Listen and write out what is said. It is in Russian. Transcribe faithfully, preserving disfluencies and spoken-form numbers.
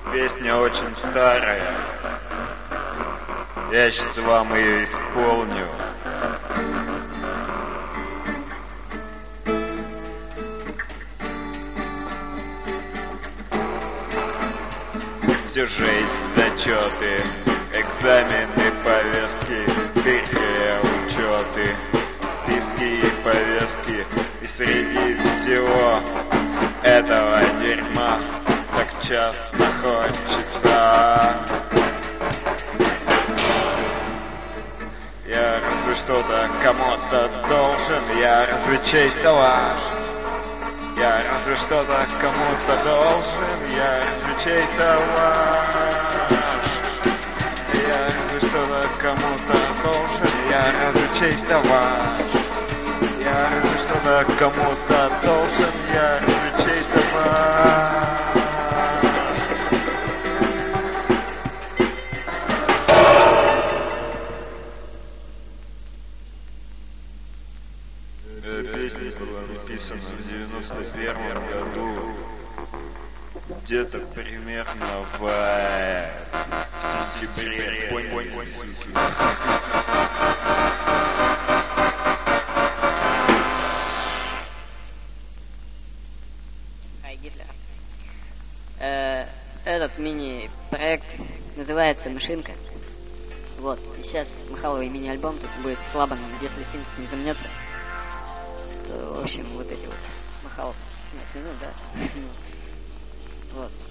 Песня очень старая. Я сейчас вам ее исполню. Всю жизнь зачеты, экзамены, повестки, переучеты, списки и повестки. И среди всего этого дерьма так часто хочется. Я разве что-то кому-то должен, я разве чей-то ваш. Я разве что-то кому-то должен, я разве чей-то ваш. Я разве что-то кому-то должен, я разве чей-то ваш. Я разве что-то кому-то должен, я разве чей-то ваш. Песня была написана в девяносто первом году, где-то примерно в сентябре. Поняли, суки? Хай, Гитлер. Э, Этот мини-проект называется «Машинка». Вот, и сейчас Махаловый мини-альбом тут будет слабо, если синтез не замнется. В общем, вот эти вот Махалов пятнадцать минут, да? Вот.